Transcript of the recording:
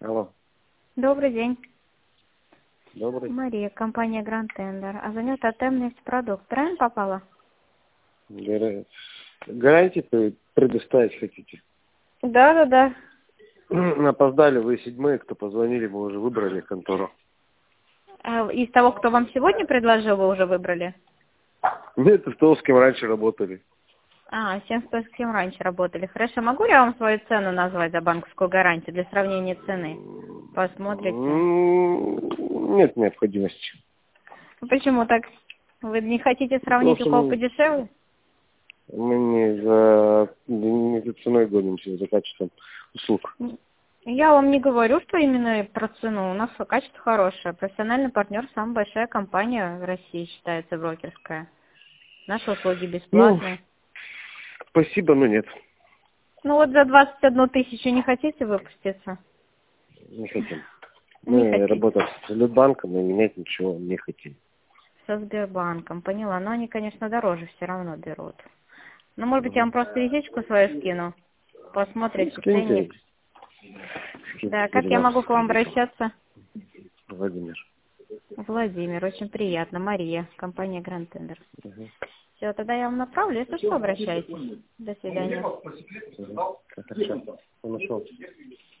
Алло, Добрый день. добрый. Мария, компания Grand Tender. А звоню Тотем-нефтепродукт. Правильно попала? Гарантии предоставить хотите? Да. Опоздали, вы седьмые, кто позвонили, мы уже выбрали контору. А из того, кто вам сегодня предложил, вы уже выбрали? Нет, это то, с кем раньше работали. А, с кем раньше работали. Хорошо, могу я вам свою цену назвать за банковскую гарантию для сравнения цены? Посмотрите. Нет необходимости. Почему так? Вы не хотите сравнить, у Просто кого подешевле? мы не за ценой гонимся, за качеством услуг. Я вам не говорю, что именно про цену. У нас качество хорошее. Профессиональный партнер, самая большая компания в России считается брокерская. Наши услуги Ну, бесплатные. спасибо, но нет. Ну вот за 21 тысячу не хотите выпуститься? Не хотим. Не Мы хотите. работаем с Сбербанком и менять ничего не хотим. Со Сбербанком, поняла. Но они, конечно, дороже все равно берут. Ну, может быть, я вам просто визитку свою скину. Посмотрите Скиньте, ценник. скиньте Да, как я передам. могу к вам обращаться? Владимир. Владимир, очень приятно. Мария, компания Grand Tender. Угу. Все, тогда я вам направлю. Если что, обращайтесь. До свидания. Хорошо. Нашел.